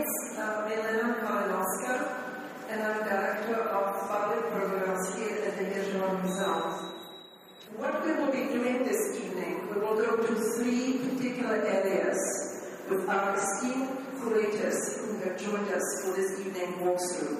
is Milena Kalinowska, and I'm Director of Public Programs here at the Hirshhorn Museum. What we will be doing this evening, we will go to three particular areas with our esteemed curators who have joined us for this evening walkthrough.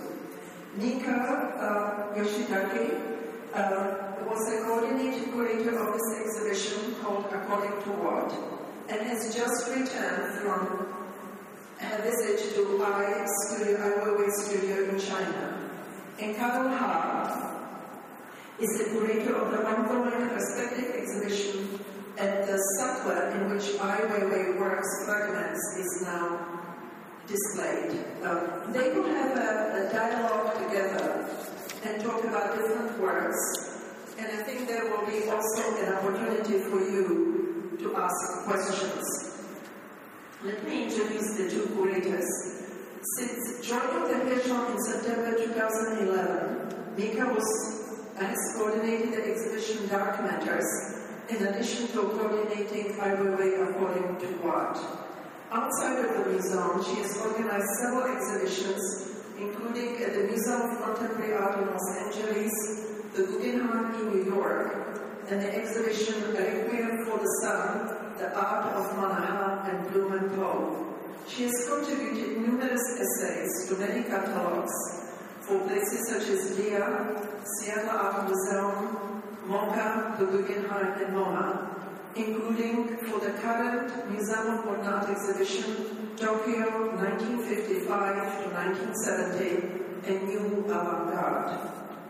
Nika Yoshitake was the coordinating curator of this exhibition called According to What, and has just returned from a visit to Ai Weiwei Studio in China. And Carol Ha is the curator of the ongoing perspective exhibition at the Sattler, in which Ai Weiwei works fragments is now displayed. They will have a dialogue together and talk about different works, and I think there will be also an opportunity for you to ask questions. Let me introduce the two curators. Since joining the Hirshhorn in September 2011, Mika has coordinated the exhibition Dark Matters, in addition to coordinating Ai Weiwei According to What. Outside of the museum, she has organized several exhibitions, including at the Museum of Contemporary Art in Los Angeles, the Guggenheim in New York, and the exhibition Requiem for the Sun, The Art of Manaha and Bloom and Poe. She has contributed numerous essays to many catalogs for places such as DIA, Seattle Art Museum, MoCA, the Guggenheim, and MoMA, including for the current Museum of Modern Art exhibition, Tokyo 1955 to 1970, and New Avant-Garde.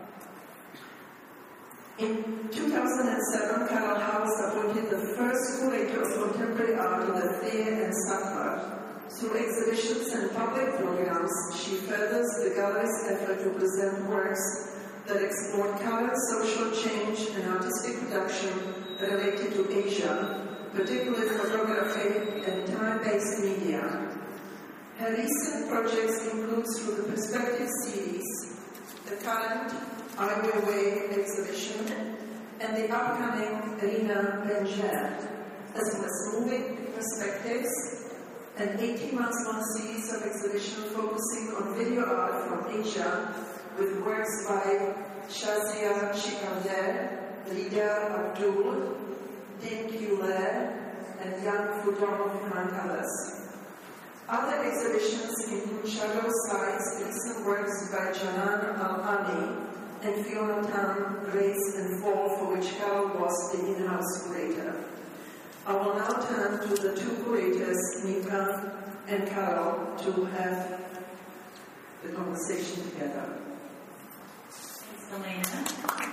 In 2007, Carol Ha was appointed the first curator of contemporary art in the Fair and Sattler. Through exhibitions and public programs, she furthers the gallery's effort to present works that explore current social change and artistic production related to Asia, particularly photography and time-based media. Her recent projects include, through the Perspective series, the current Ai Weiwei exhibition, and the upcoming Rina Benjer, as well as Moving Perspectives, an 18-month series of exhibitions focusing on video art from Asia, with works by Shazia Shikander, Lida Abdul, Din Kuler, and Yang Fudong, among others. Other exhibitions include Shadow Sides, recent works by Janan Al-Ani, and Fiona Tan, Raise and Fall, for which Carol was the in-house curator. I will now turn to the two curators, Nika and Carol, to have the conversation together. Thanks, Elena.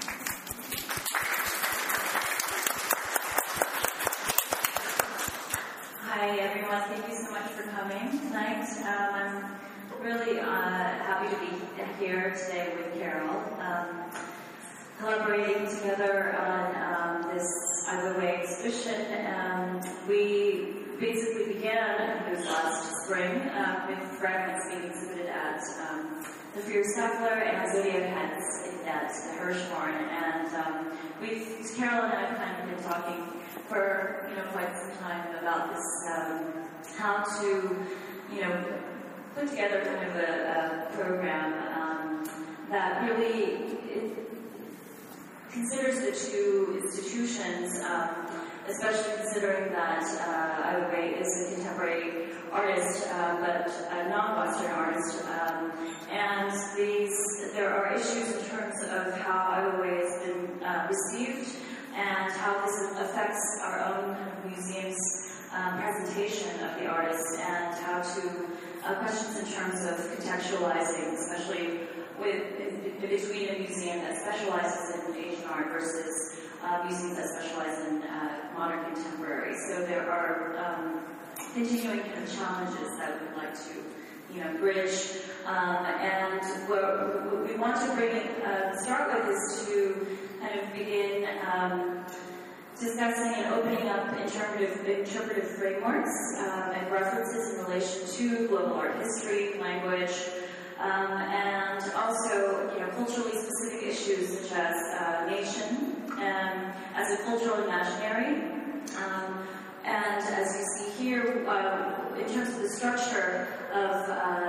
Hi, everyone. Thank you so much for coming tonight. I'm really happy to be here today with Carol, collaborating together on this Ai Weiwei exhibition. We basically began, I think it was last spring, with fragments being exhibited at the Freer Sattler and Zodiac Heads at the Hirshhorn. And Carol and I have kind of been talking for quite some time about this, how to put together kind of a program that really considers the two institutions, especially considering that Ai Weiwei is a contemporary artist, but a non-Western artist, and there are issues in terms of how Ai Weiwei has been received and how this affects our own museum's presentation of the artist, and how to questions in terms of contextualizing, especially between a museum that specializes in Asian art versus museums that specialize in modern contemporary. So there are continuing kind of challenges that we would like to bridge. And what we want to start with is to kind of begin discussing and opening up interpretive frameworks and references in relation to global art history, language, and also culturally specific issues such as nation as a cultural imaginary. And as you see here, in terms of the structure of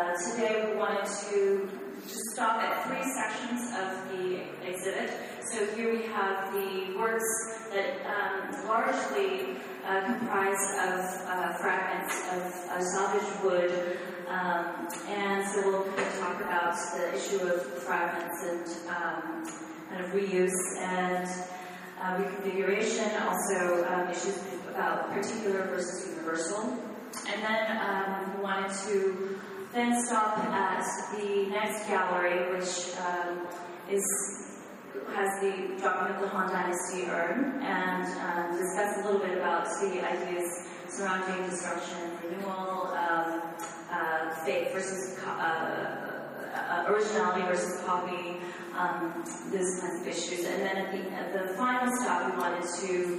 bit. So here we have the works that largely comprise of fragments of salvaged wood, and so we'll kind of talk about the issue of fragments and kind of reuse and reconfiguration, also issues about particular versus universal. And then we wanted to then stop at the next gallery, which has the document of the Han Dynasty urn, and discuss a little bit about the ideas surrounding destruction and renewal, faith versus originality versus copy, those kinds of issues. And then at the final stop, we wanted to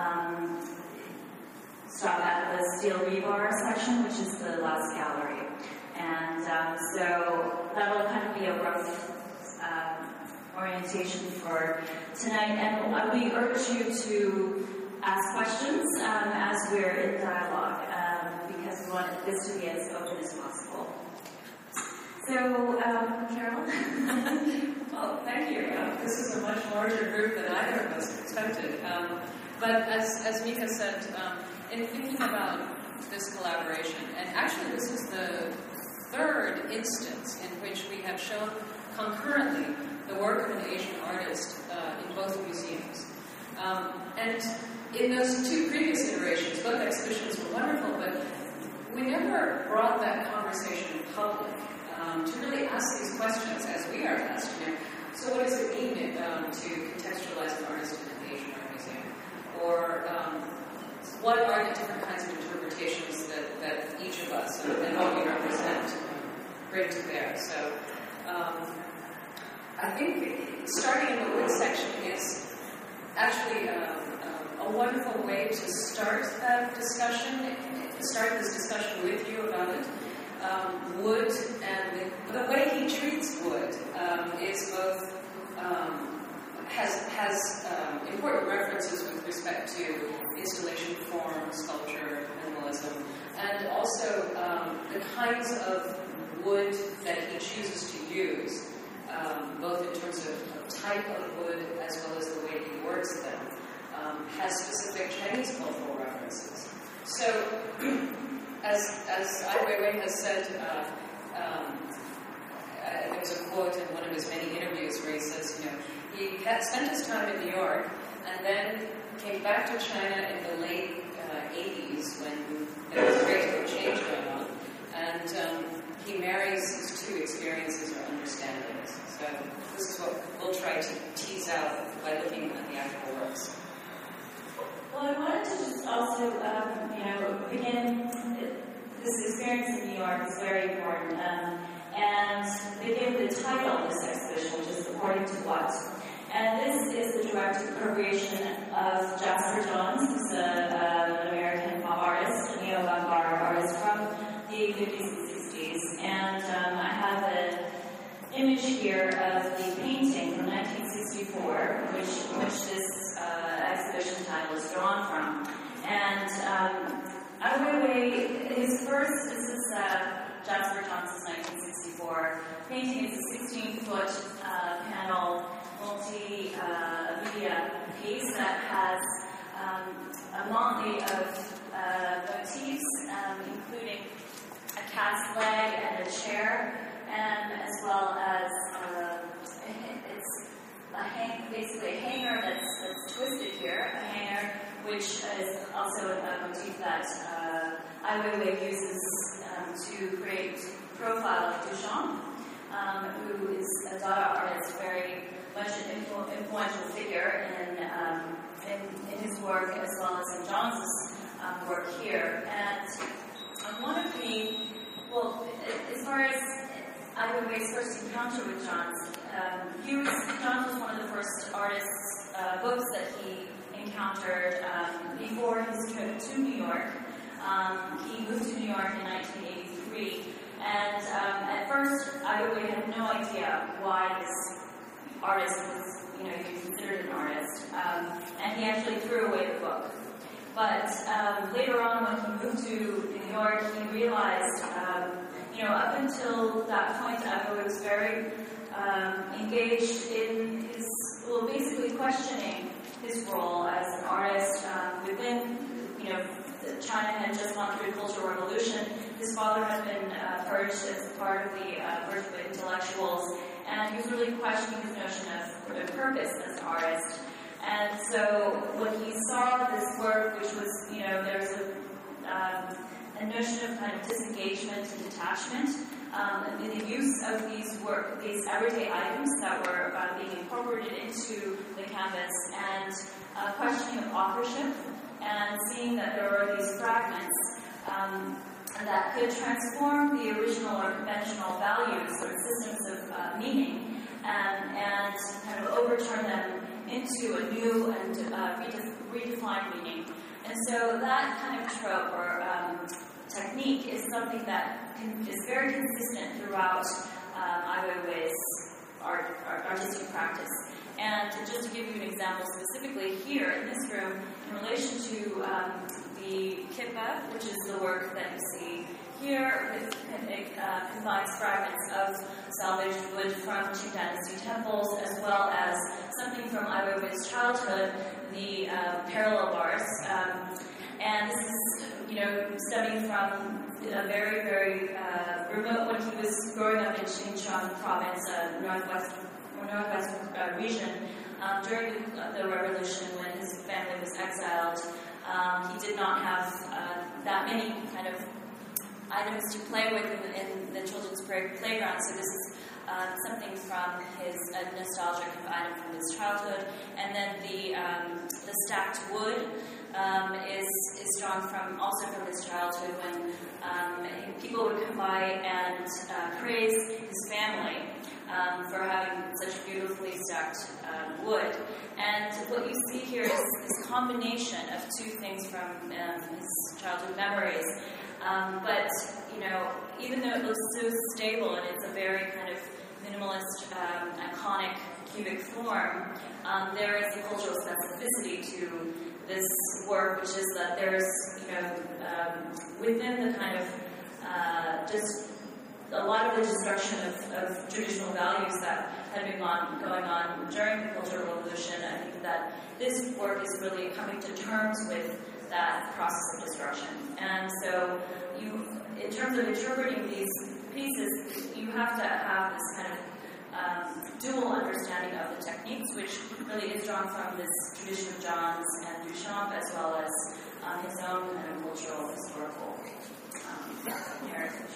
stop at the steel rebar section, which is the last gallery. And so that'll kind of be a rough orientation for tonight. And we urge you to ask questions as we're in dialogue, because we want this to be as open as possible. So, Carol? Well, thank you. This is a much larger group than either of us expected. But as Mika said, in thinking about this collaboration, and actually this is the third instance in which we have shown concurrently the work of an Asian artist in both museums. And in those two previous iterations, both exhibitions were wonderful, but we never brought that conversation public to really ask these questions as we are asked. So what does it mean to contextualize an artist in an Asian art museum? Or what are the different kinds of interpretations that each of us and what we represent bring to bear? So I think starting in the wood section is actually a wonderful way to start that discussion, start this discussion with you about it. Wood and the way he treats wood is both has important references with respect to installation form, sculpture, minimalism, and also the kinds of wood that he chooses to use, both in terms of type of wood as well as the way he works them, has specific Chinese cultural references. So, as Ai Weiwei has said, there's a quote in one of his many interviews where he says, he had spent his time in New York and then came back to China in the late 80s when there was a great deal of change going on, and he marries his two experiences or understandings. So this is what we'll try to tease out by looking at the actual works. Well, I wanted to just also, begin this experience in New York is very important, and begin with the title of this exhibition, which is According to What? And this is the direct appropriation of Jasper Johns, who's an American pop artist, a neo-avant-garde artist from the 50s and 60s. And I have an image here of the painting from 1964, which this exhibition title is drawn from. And Ai Weiwei, this is Jasper Johns' 1964 painting. It's a 16-foot panel multi-media piece that has a motley of motifs, including a cat's leg and a chair, and as well as it's basically a hanger that's twisted here, a hanger which is also a motif that Ai Weiwei uses to create profile of Duchamp, who is a Dada artist, very much an influential figure in his work as well as in Johns' work here. And one of the, as far as Ai Weiwei's first encounter with Johns, Johns was one of the first artists' books that he encountered before his trip to New York. He moved to New York in 1983, and at first Ai Weiwei had no idea why this artist was, even considered an artist, and he actually threw away the book. But later on, when he moved to New York, he realized, up until that point, Ai Weiwei was very engaged in his well, basically questioning his role as an artist within, China had just gone through a cultural revolution. His father had been purged as part of the purge of intellectuals, and he was really questioning his notion of purpose as an artist. And so when he saw this work, which was, there was a notion of kind of disengagement and detachment, in the use of these everyday items that were being incorporated into the canvas, and questioning of authorship, and seeing that there were these fragments that could transform the original or conventional values or systems of meaning, and kind of overturn them into a new and redefined meaning. And so that kind of trope or technique is something that is very consistent throughout Ai Weiwei's artistic practice. And just to give you an example specifically here in this room, in relation to the Kippa, which is the work that you see here, it combines fragments of salvaged wood from Qing Dynasty temples, as well as something from Ai Weiwei's childhood, the parallel bars. And this is, stemming from a very, very remote, when he was growing up in Xinjiang province, northwest region, during the revolution when his family was exiled. He did not have that many kind of items to play with in the children's playground, so this is something from his nostalgic item from his childhood. And then the stacked wood is drawn also from his childhood, when people would come by and praise his family for having such beautifully stacked wood. And what you see here is this combination of two things from his childhood memories. But, even though it looks so stable and it's a very kind of minimalist, iconic cubic form, there is a cultural specificity to this work, which is that there's, within the kind of just a lot of the destruction of traditional values that had been going on during the Cultural Revolution. I think that this work is really coming to terms with that process of destruction. And so in terms of interpreting these pieces, you have to have this kind of dual understanding of the techniques, which really is drawn from this tradition of John's and Duchamp, as well as his own kind of cultural, historical heritage.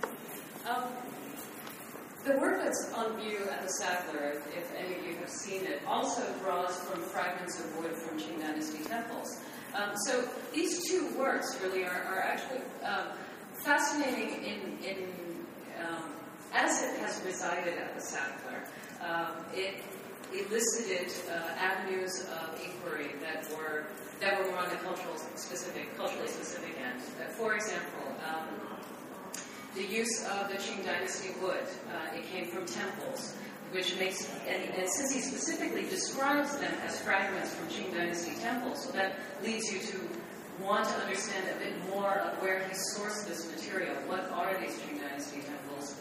The work that's on view at the Sackler, if any of you have seen it, also draws from fragments of wood from Qing Dynasty temples. So these two works really are actually fascinating in as it has resided at the Sackler. It elicited avenues of inquiry that were more on the culturally specific end. For example, the use of the Qing Dynasty wood, it came from temples, which makes, and since he specifically describes them as fragments from Qing Dynasty temples, so that leads you to want to understand a bit more of where he sourced this material. What are these Qing Dynasty temples?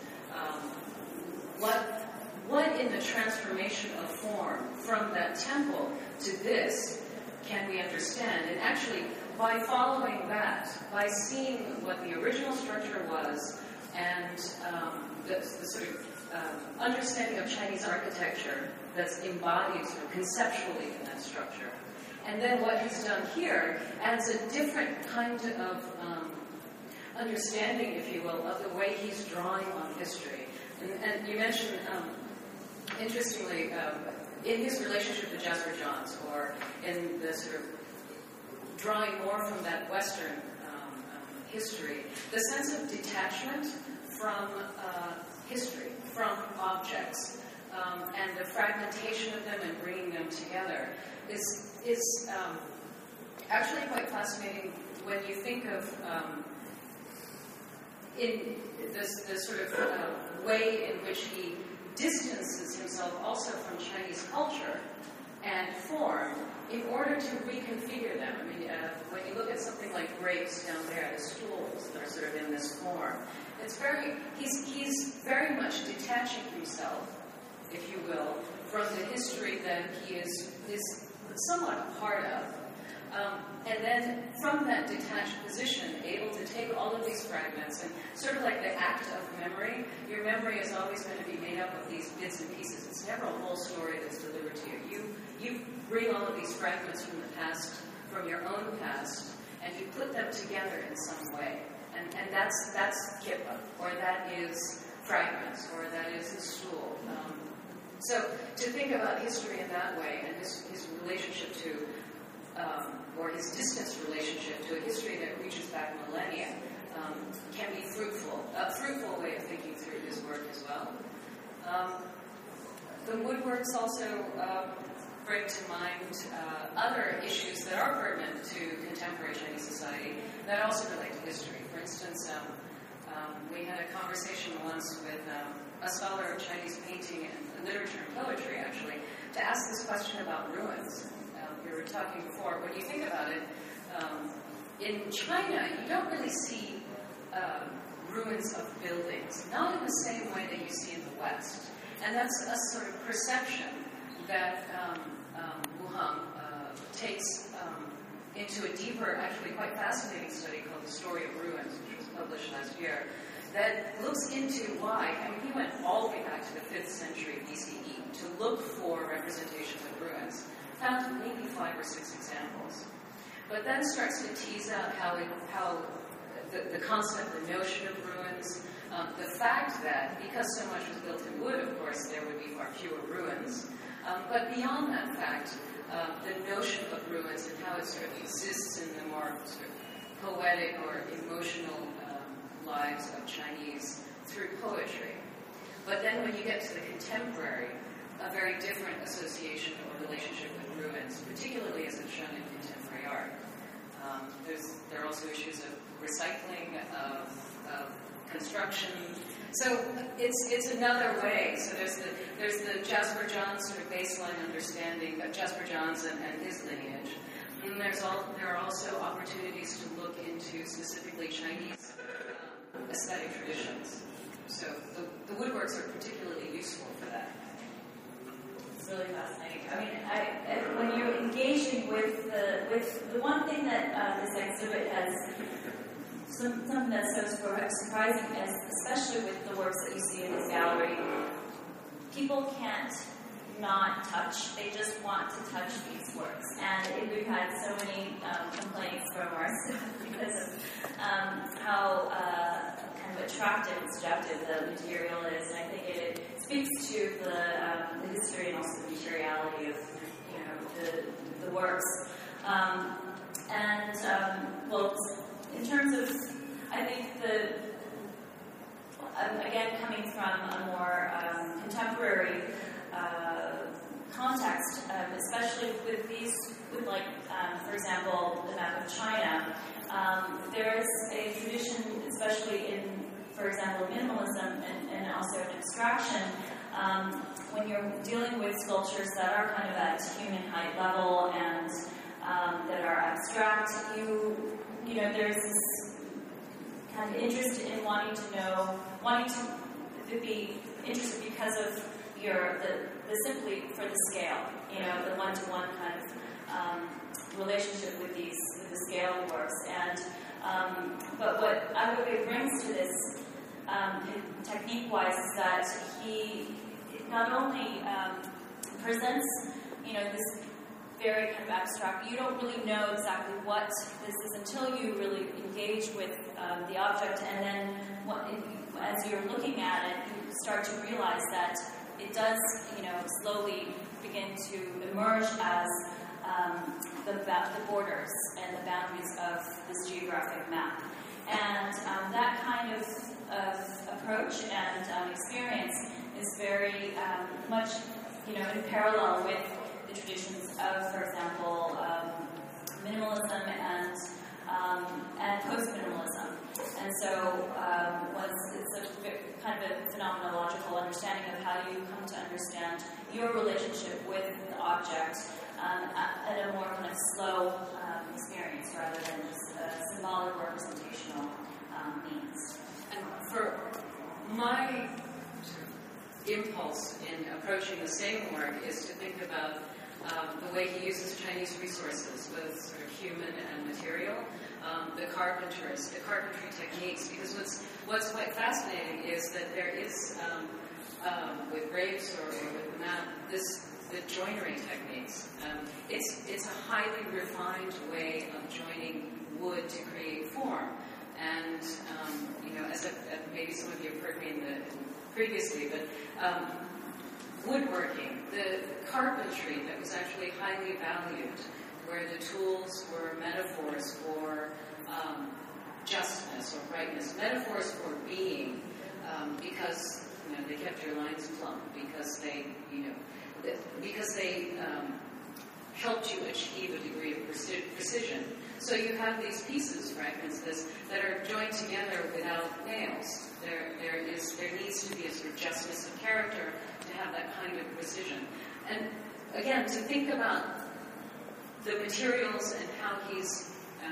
What in the transformation of form from that temple to this can we understand? And actually, by following that, by seeing what the original structure was, and the sort of understanding of Chinese architecture that's embodied sort of conceptually in that structure. And then what he's done here adds a different kind of understanding, if you will, of the way he's drawing on history. And you mentioned, interestingly, in his relationship to Jasper Johns, or in the sort of drawing more from that Western history, the sense of detachment from history, from objects, and the fragmentation of them and bringing them together is actually quite fascinating when you think of in this sort of way in which he distances himself also from Chinese culture and form in order to reconfigure them. I mean, when you look at something like grapes down there, the stools that are sort of in this form, he's very much detaching himself, if you will, from the history that he is somewhat part of. And then from that detached position, able to take all of these fragments and sort of like the act of memory, your memory is always going to be made up of these bits and pieces. It's never a whole story that's delivered to you. You bring all of these fragments from the past, from your own past, and you put them together in some way. And that's Kippa, or that is fragments, or that is the stool. So to think about history in that way, and his relationship to or his distant relationship to a history that reaches back millennia, can be fruitful. A fruitful way of thinking through his work as well. The woodworks also bring to mind other issues that are pertinent to contemporary Chinese society that also relate to history. For instance, we had a conversation once with a scholar of Chinese painting and literature and poetry, actually, to ask this question about ruins. We were talking before, when you think about it, in China, you don't really see ruins of buildings, not in the same way that you see in the West. And that's a sort of perception that Wu Heng takes into a deeper, actually quite fascinating study called The Story of Ruins, which was published last year, that looks into why. I mean, he went all the way back to the 5th century BCE to look for representations of ruins. Found maybe 5 or 6 examples. But then starts to tease out how the concept, the notion of ruins, the fact that because so much was built in wood, of course, there would be far fewer ruins. But beyond that fact, the notion of ruins and how it sort of exists in the more sort of poetic or emotional lives of Chinese through poetry. But then when you get to the contemporary, a very different association or relationship with ruins, particularly as it's shown in contemporary art. There are also issues of recycling, of construction. So it's another way. So there's the Jasper Johns sort of baseline understanding of Jasper Johns and his lineage. And there are also opportunities to look into specifically Chinese aesthetic traditions. So the woodworks are particularly useful for that. It's really fascinating. I mean, when you're engaging with the one thing that this exhibit has, something that's so surprising, especially with the works that you see in this gallery, people can't not touch. They just want to touch these works. And we've had so many complaints from our staff because of how kind of attractive and seductive the material is. And I think it speaks to the history and also the materiality of the works. Well, in terms of, I think again, coming from a more contemporary context, especially with for example, the map of China, there is a tradition, especially in, for example, minimalism and also in abstraction, when you're dealing with sculptures that are kind of at human height level and that are abstract, there's this kind of interest in wanting to be interested because of the simply for the scale, the one-to-one kind of relationship with the scale works. And but what Aguirre brings to this technique-wise is that he not only presents, this very kind of abstract. You don't really know exactly what this is until you really engage with the object, and then as you're looking at it, you start to realize that it does, slowly begin to emerge as the borders and the boundaries of this geographic map. And that kind of approach and experience is very much, in parallel with the traditions of, for example, minimalism and post-minimalism. And so it's a kind of a phenomenological understanding of how you come to understand your relationship with the object at a more kind of slow experience rather than just symbolic representational means. And for my impulse in approaching the same work is to think about the way he uses Chinese resources, both sort of human and material, the carpentry techniques. Because what's quite fascinating is that there is, with grapes or with the map, the joinery techniques. It's a highly refined way of joining wood to create form. And, as maybe some of you have heard me previously, but woodworking, the carpentry that was actually highly valued, where the tools were metaphors for justness or brightness, metaphors for being, because they kept your lines plumb, because they helped you achieve a degree of precision. So you have these pieces, fragments, that are joined together without nails. There needs to be a sort of justness of character to have that kind of precision. And again, to think about the materials and how he's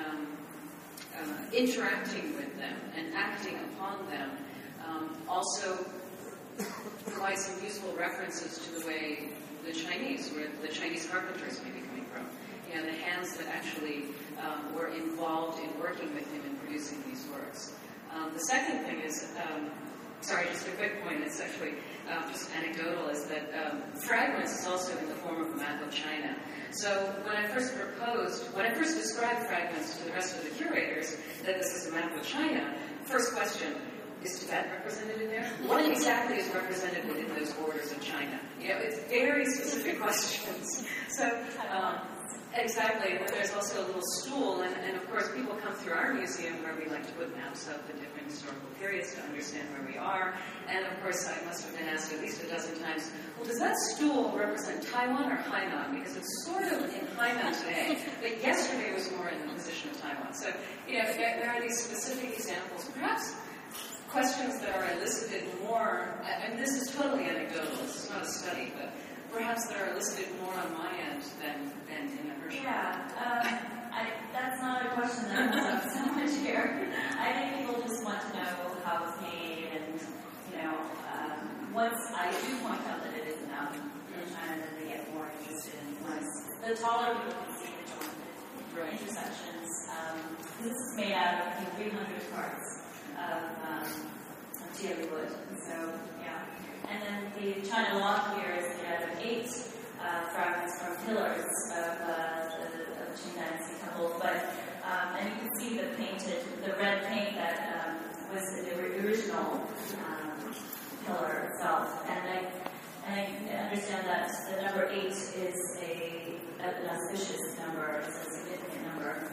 interacting with them and acting upon them also provides some useful references to the way the Chinese, where the Chinese carpenters may be coming from. The hands that actually were involved in working with him in producing these works. The second thing is, just a quick point, it's actually just anecdotal, is that fragments is also in the form of a map of China. So when I first described fragments to the rest of the curators, that this is a map of China, first question, is Tibet represented in there? What exactly is represented within those borders of China? It's very specific questions. So, exactly. And then there's also a little stool, and of course people come through our museum where we like to put maps of the different historical periods to understand where we are. And of course I must have been asked at least a dozen times, well, does that stool represent Taiwan or Hainan? Because it's sort of in Hainan today, but yesterday it was more in the position of Taiwan. So, there are these specific examples. Perhaps questions that are elicited more, and this is totally anecdotal, this is not a study, but perhaps that are elicited more on my end than in the Herschel. Yeah, that's not a question that comes up so much here. I think people just want to know how it's made, and, once I do point out that it is enough in China, then they get more interested in once the taller people can see the jointed intersections. This is made out of 300 parts of teak wood. So, yeah. And then the China lock here is made out of 8 fragments from pillars of the Qing Dynasty temple. But, and you can see the red paint that was the original pillar itself. And I understand that the number 8 is an auspicious number, it's a significant number.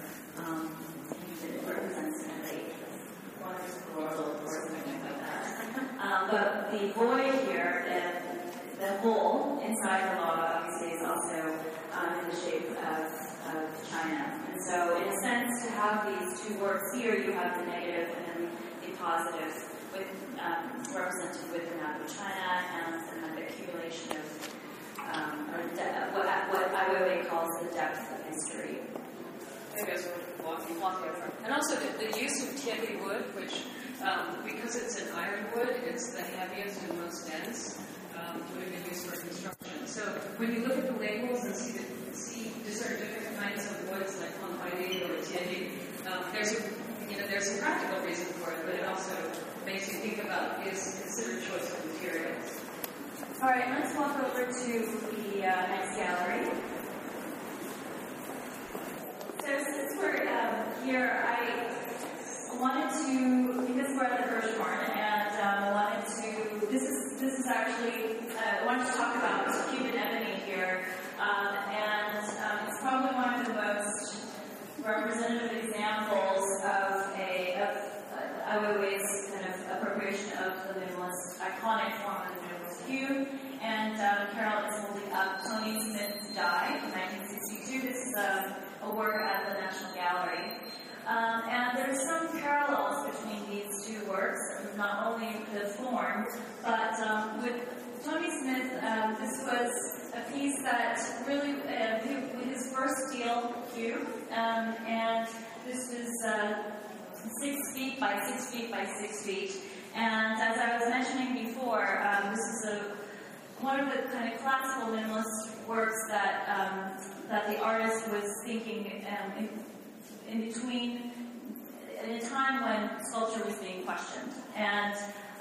It represents an 8. Wonders of the world, or something like that. But the void here, the hole inside the lava, obviously, is also in the shape of China. And so, in a sense, to have these two works here, you have the negative and the positive, represented with the map of China and the accumulation of what Ai Weiwei calls the depth of history. Maybe as we're walking over. And also the use of tianli wood, which, because it's an ironwood, it's the heaviest and most dense, would have been used for construction. So when you look at the labels and see discern different kinds of woods like Honghuili or tianli, there's a practical reason for it, but it also makes you think about his considered choice of materials. All right, let's walk over to the next gallery. So since we're here, I wanted to, because we're at the Hirshhorn, and this is actually, I wanted to talk about Cuban ebony here, and it's probably one of the most representative examples of Ai Weiwei's kind of appropriation of the minimalist, iconic form of the minimalist hue. And Carol is holding up Tony Smith's die from 1962. This is a work at the National Gallery. And there's some parallels between these two works, not only the form, but with Tony Smith, this was a piece that really, his first steel cube, and this is 6 feet by 6 feet by 6 feet. And as I was mentioning before, this is a one of the kind of classical minimalist works that the artist was thinking in between, in a time when sculpture was being questioned, and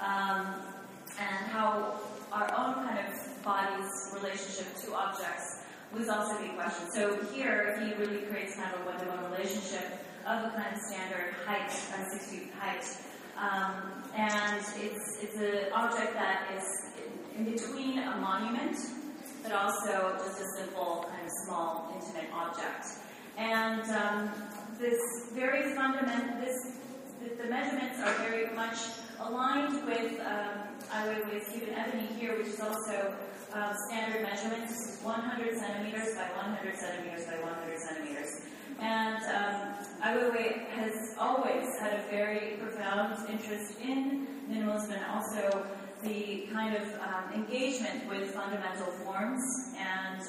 how our own kind of body's relationship to objects was also being questioned. So here, he really creates kind of a one-to-one relationship of a kind of standard height, 6 feet height. And it's an object that is in between a monument, but also just a simple, kind of small, intimate object. And this very the measurements are very much aligned with Ai Weiwei's Cuban ebony here, which is also standard measurements. This is 100 centimeters by 100 centimeters by 100 centimeters. And Ai Weiwei has always had a very profound interest in minimalism and also the kind of engagement with fundamental forms and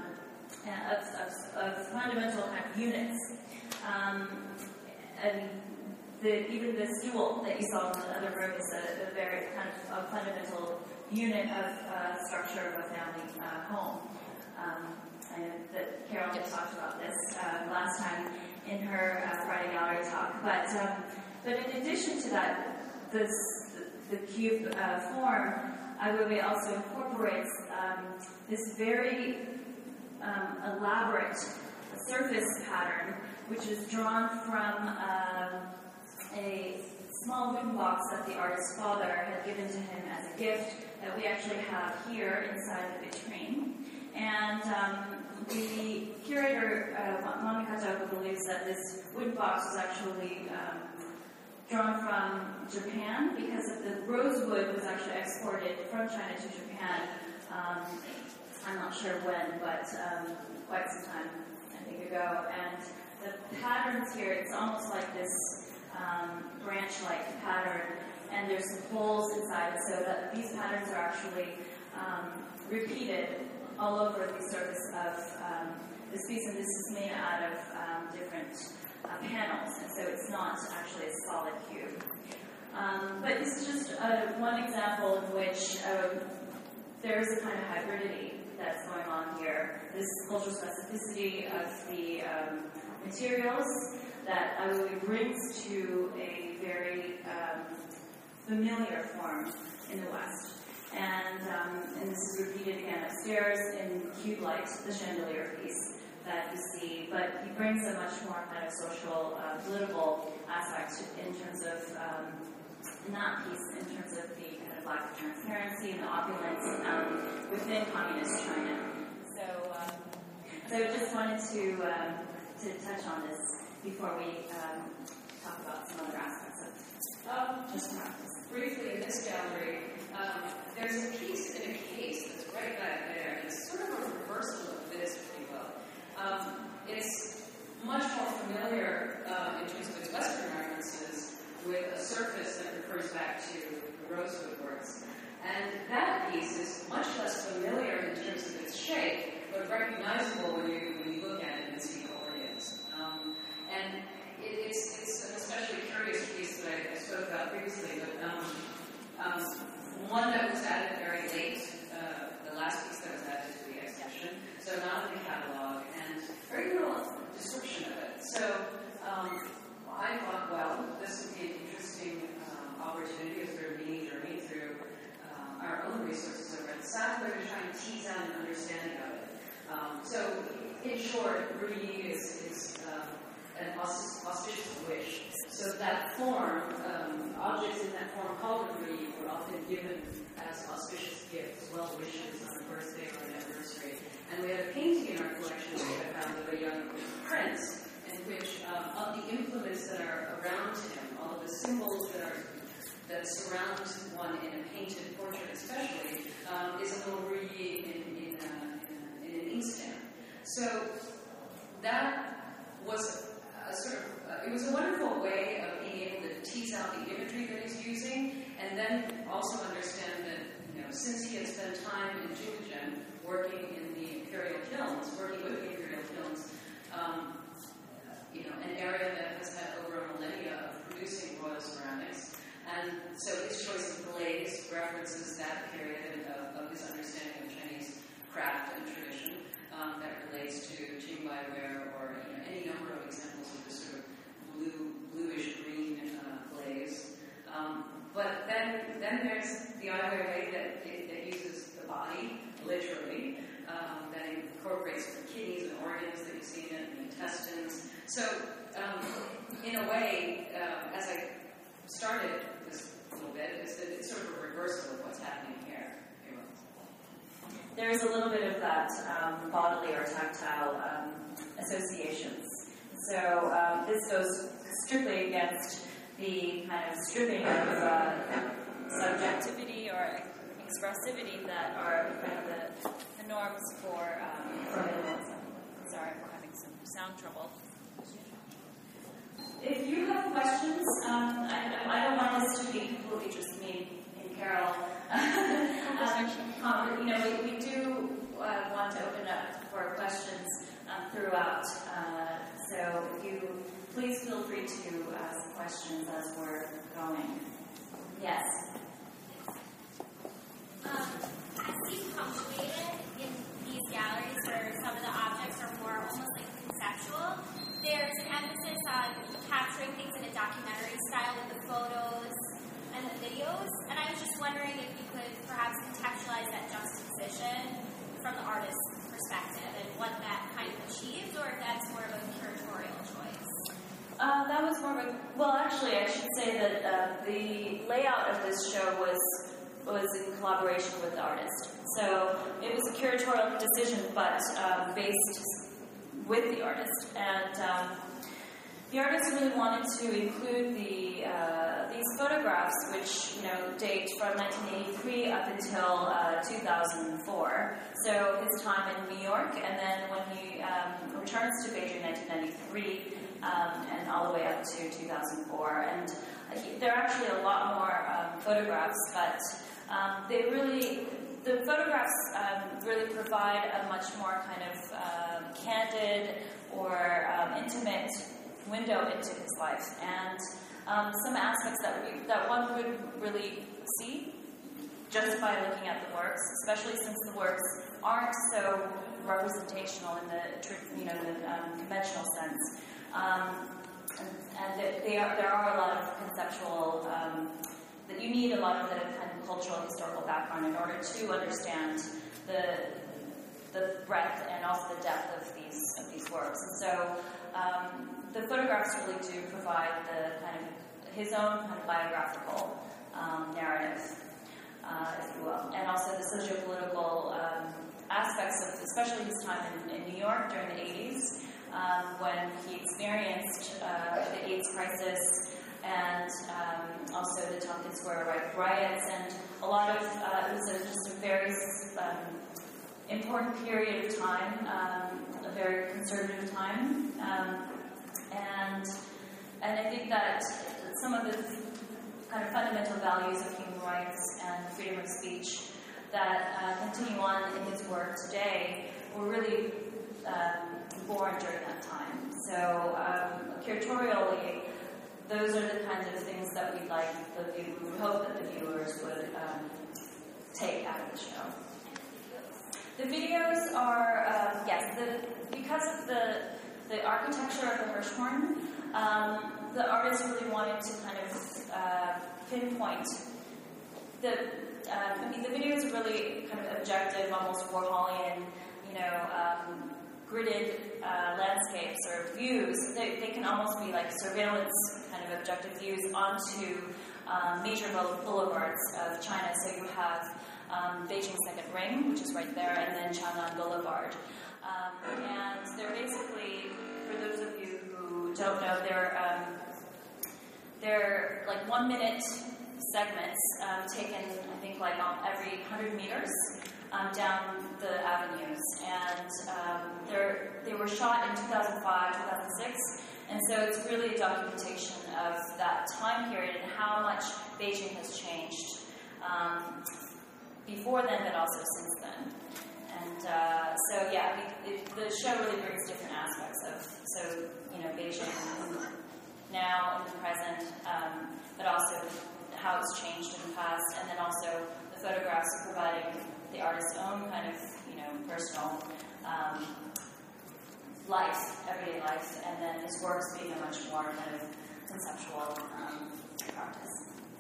of fundamental kind of units. And even the stool that you saw in the other room is a very kind of a fundamental unit of structure of a family home. And that Carol just talked about this last time in her Friday Gallery talk. But in addition to that, the cube form, Ai Weiwei also incorporates this very elaborate surface pattern, which is drawn from a small wooden box that the artist's father had given to him as a gift that we actually have here inside the vitrine. And the curator, Monica Toko, believes that this wooden box was actually drawn from Japan because the rosewood was actually exported from China to Japan. I'm not sure when, but quite some time, I think, ago. And the patterns here, it's almost like this branch-like pattern, and there's some holes inside it, so that these patterns are actually repeated all over the surface of this piece, and this is made out of different panels, and so it's not actually a solid cube. But this is just one example in which there is a kind of hybridity that's going on here. This cultural specificity of the materials that Ai Weiwei brings to a very familiar form in the West. And this is repeated again upstairs in Cube Light, the chandelier piece that you see, but he brings a much more kind of social, political aspect in terms of, in that piece, in terms of the kind of lack of transparency and the opulence within communist China. So I just wanted to touch on this before we talk about some other aspects of just practice. Briefly, in this gallery, there's a piece in a case that's right back there. It's sort of a reversal of this, if you will. It's much more familiar in terms of its Western references with a surface that refers back to the rosewood works. And that piece is much less familiar in terms of its shape, but recognizable when you look at it and see the organs. And it's an especially curious piece that I spoke about previously, but one that was added very late, the last piece that was added to the exhibition, so not in the catalog, and very little description of it. So I thought, well, this would be an interesting opportunity, a sort of mini journey through our own resources over at SACLA to try and tease out an understanding of it. So, in short, Ruyi is an auspicious wish. So that form, objects in that form called Ruyi were often given as auspicious gifts, well wishes on a birthday or an anniversary. And we had a painting in our collection which I found of a young prince, in which all the implements that are around him, all of the symbols that surround one in a painted portrait especially, is a little Ruyi in an inkstand. So that was it was a wonderful way of being able to tease out the imagery that he's using, and then also understand that, since he had spent time in Jiuquan working in the imperial kilns, working with the imperial kilns, an area that has had over a millennia of producing royal ceramics, And so his choice of glaze references that period of his understanding of Chinese craft and tradition that relates to Qingbai ware, or any number of examples of this sort of bluish green glaze. But then there's the Ai Weiwei that uses the body, literally, that incorporates the kidneys and organs that you see in it, and the intestines. So, in a way, as I started this little bit, it's sort of a reversal of what's happening here. There's a little bit of that bodily or tactile associations. So this goes strictly against the kind of stripping of subjectivity or expressivity that are kind of the norms for minimalism. Sorry, we're having some sound trouble. If you have questions, I don't want this to be completely just me and Carol. We do want to open up for questions throughout. So if you please feel free to ask questions as we're going. Yes. As you've punctuated in these galleries where some of the objects are more almost like conceptual, there's an emphasis on capturing things in a documentary style with the photos and the videos. And I was just wondering if you could perhaps contextualize that juxtaposition from the artist's perspective and what that kind of achieves, or if that's more of a curatorial choice. That was more of a... Well, actually, I should say that the layout of this show was in collaboration with the artist. So it was a curatorial decision, but based with the artist. And the artist really wanted to include these photographs, which date from 1983 up until 2004. So his time in New York, and then when he returns to Beijing in 1993, and all the way up to 2004. And there are actually a lot more photographs, but the photographs really provide a much more kind of candid or intimate window into his life, and some aspects that one would really see just by looking at the works, especially since the works aren't so representational in the conventional sense, and there are a lot of conceptual that you need a lot of the kind of cultural historical background in order to understand the breadth and also the depth of these works. And so the photographs really do provide the kind of his own kind of biographical narrative, if you will, and also the socio-political aspects of, especially his time in New York during the 80s, when he experienced the AIDS crisis and also the Tompkins Square riots, and a lot of it was just a very important period of time, a very conservative time, and I think that some of the kind of fundamental values of human rights and freedom of speech that continue on in his work today were really born during that time. So curatorially, those are the kinds of things that we'd like, we would hope that the viewers would take out of the show. The videos are, because of the architecture of the Hirshhorn, the artist really wanted to kind of pinpoint the videos are really kind of objective, almost Warholian, gridded landscapes or views. They can almost be like surveillance kind of objective views onto major boulevards of China. So you have Beijing Second Ring, which is right there, and then Chang'an Boulevard. And they're basically, for those of you who don't know, they're like 1 minute segments taken, I think, like on every 100 meters down the avenues, and they were shot in 2005, 2006, and so it's really a documentation of that time period and how much Beijing has changed before then, but also since then. And the show really brings different aspects of Beijing now in the present, but also how it's changed in the past, and then also the photographs providing the artist's own kind of, personal life, everyday life, and then his works being a much more kind of conceptual practice.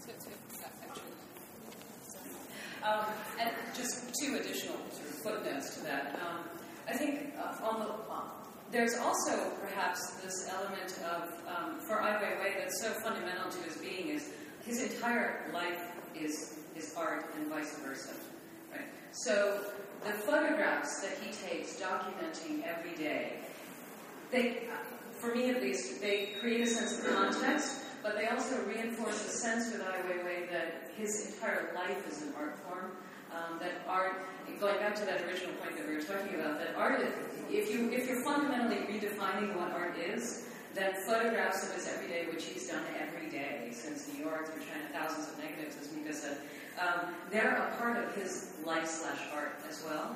And just two additional sort of footnotes to that. I think there's also perhaps this element of, for Ai Weiwei, that's so fundamental to his being is his entire life is art and vice versa. Right? So the photographs that he takes documenting every day, they, for me at least, they create a sense of context, but they also reinforce a sense with Ai Weiwei that his entire life is an art form. That art, going back to that original point that we were talking about, that art, if you're fundamentally redefining what art is, then photographs of his everyday, which he's done every day since New York through China, thousands of negatives, as Mika said, they're a part of his life/art as well.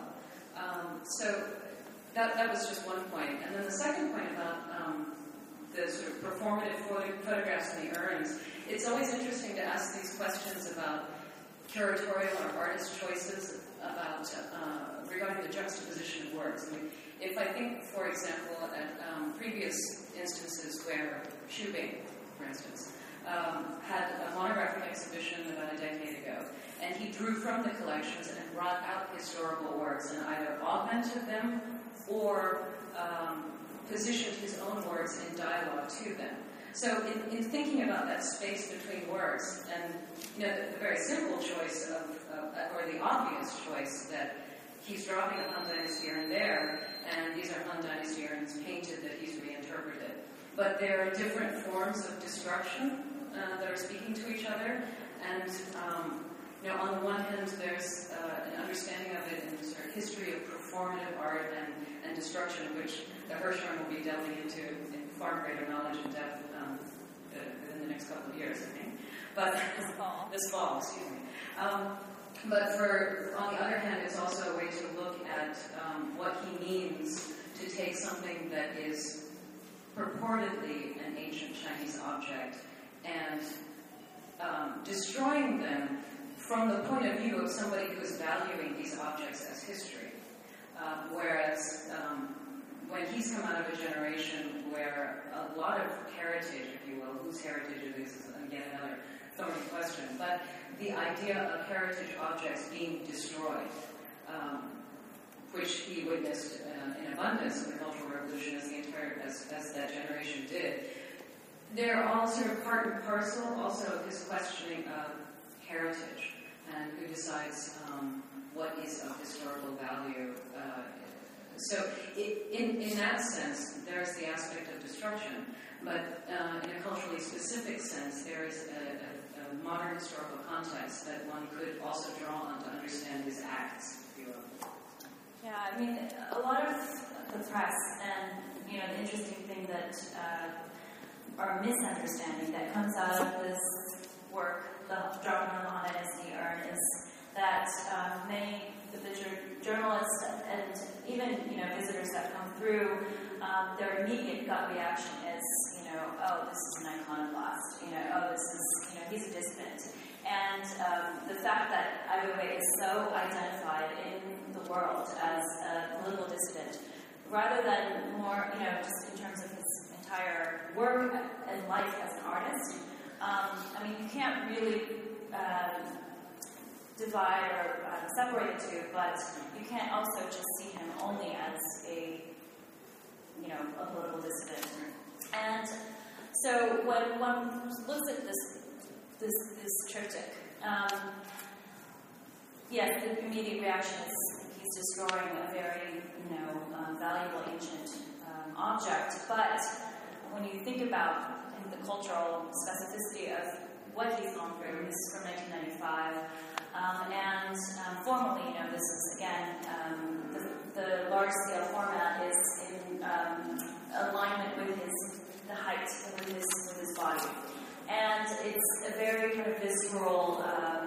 So that was just one point. And then the second point about the sort of performative photographs in the urns, it's always interesting to ask these questions about curatorial or artist choices about regarding the juxtaposition of works. I mean, if I think, for example, at previous instances where Xu Bing, for instance, had a monographic exhibition about a decade ago, and he drew from the collections and brought out historical works and either augmented them or positioned his own works in dialogue to them. So in thinking about that space between works, and the very simple choice or the obvious choice that he's dropping a Han Dynasty urn there, and these are Han Dynasty urns painted that he's reinterpreted. But there are different forms of destruction that are speaking to each other, and on the one hand, there's an understanding of it in the sort of history of performative art and destruction, which the Hirshhorn will be delving into in far greater knowledge and depth within the next couple of years, I think. But this fall, excuse me. But on the other hand, it's also a way to look at what he means to take something that is purportedly an ancient Chinese object and destroying them from the point of view of somebody who's valuing these objects as history. Whereas when he's come out of a generation where a lot of heritage, if you will, whose heritage it is again another thorny question, but the idea of heritage objects being destroyed, which he witnessed in abundance in the Cultural Revolution as that generation did, they're all sort of part and parcel also of his questioning of heritage and who decides what is of historical value. So in that sense, there's the aspect of destruction, but in a culturally specific sense, there is a modern historical context that one could also draw on to understand his acts, if you will. Yeah, I mean, a lot of the press and, the interesting thing that, or misunderstanding that comes out of this work, the dropping of the Han Dynasty urn, is that many of the journalists and even, visitors that come through, their immediate gut reaction is, oh, this is an iconoclast, oh, this is, he's a dissident. And the fact that Ai Weiwei is so identified in the world as a political dissident, rather than more, just in terms of his entire work and life as an artist, you can't really divide or separate the two, but you can't also just see him only as a political dissident. And so when one looks at this triptych, yes, the immediate reaction is he's destroying a very, valuable ancient object, but when you think about the cultural specificity of what he's gone through, this is from 1995, and formally, this is, again, the large-scale format is in alignment with the height, with his body. And it's a very kind of visceral...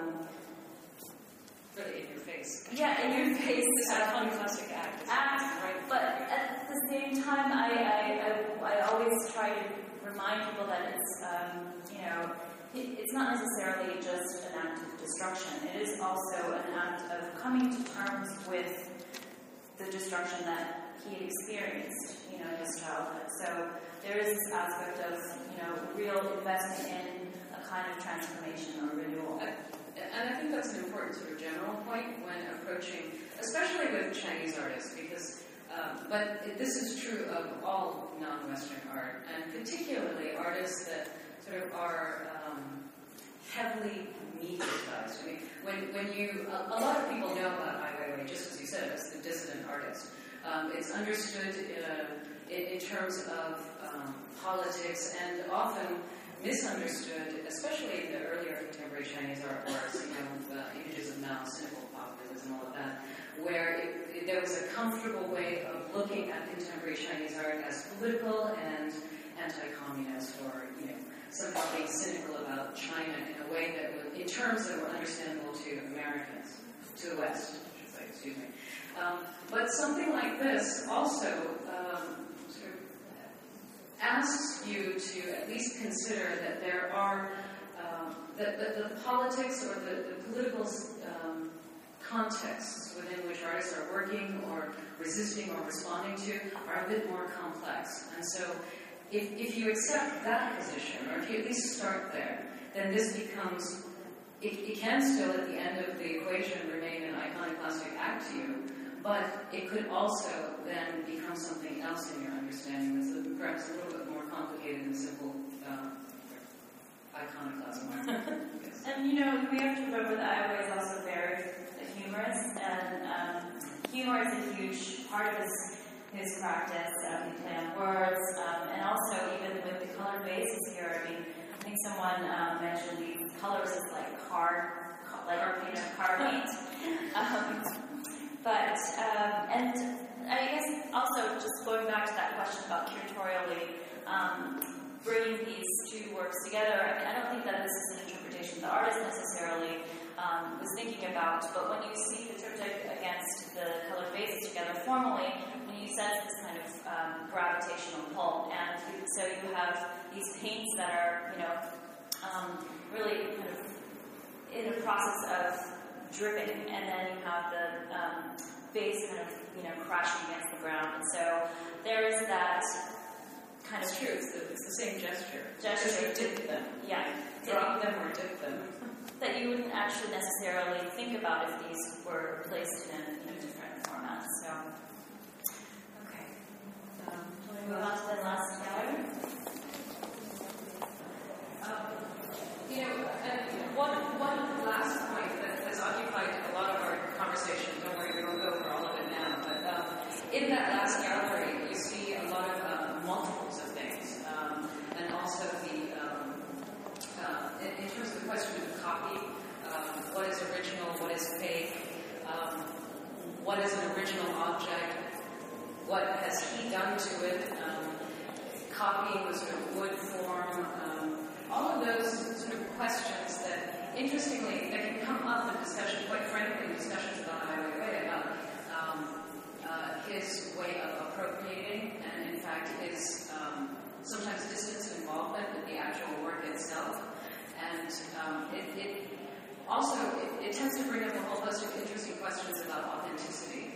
really in your face. Yeah, in your face. This is a iconoclastic act. Right. But at the same time, I always try to remind people that it's, it's not necessarily just an act of destruction. It is also an act of coming to terms with the destruction that he had experienced, in his childhood. So there is this aspect of, real investment in a kind of transformation or renewal. And I think that's an important sort of general point when approaching, especially with Chinese artists, because, but this is true of all non-Western art, and particularly artists that sort of are heavily mediatized. I mean, when you, a lot of people know about Ai Weiwei, just as you said, as the dissident artist. It's understood in terms of politics and often misunderstood, especially in the earlier contemporary Chinese artworks, images of Mao, cynical populism, all of that, where there was a comfortable way of looking at contemporary Chinese art as political and anti-communist, or somehow being cynical about China in a way that was, in terms that were understandable to Americans, to the West, I should say, excuse me. But something like this also sort of asks you to at least consider that there are that the politics or the political contexts within which artists are working or resisting or responding to are a bit more complex. And so if you accept that position, or if you at least start there, then this becomes, it can still at the end of the equation remain an iconoclastic act to you, but it could also then become something else in your understanding that's perhaps a little bit more complicated than simple iconoclasm. Yes. And we have to remember that Ai Weiwei is also very humorous, and humor is a huge part of his practice. He play on words, and also even with the colored bases here. I think someone mentioned these colors as like car paint. But and I guess also just going back to that question about curatorially bringing these two works together. I don't think that this is an interpretation the artist necessarily was thinking about, but when you see the triptych against the colored bases together formally, when you sense this kind of gravitational pull, and so you have these paints that are, really kind of in the process of dripping, and then you have the base kind of, crashing against the ground, and so there is that kind of... It's true, it's the same gesture. Just dip them. Yeah. Drop them or dip them. That you wouldn't actually necessarily think about if these were placed in different formats. So, okay. Shall we move on to the last gallery? One last point that has occupied a lot of our conversation, don't worry, we won't go over all of it now, but in that last gallery, you see a lot of multiples of things, and also in terms of the question of copy, what is original, what is fake, what is an original object, what has he done to it, copying the sort of wood form, all of those sort of questions that, interestingly, that can come up in discussion, quite frankly, in discussions about Ai Weiwei, about his way of appropriating, and in fact his sometimes distance involvement with the actual work itself. And it also tends to bring up a whole host of interesting questions about authenticity,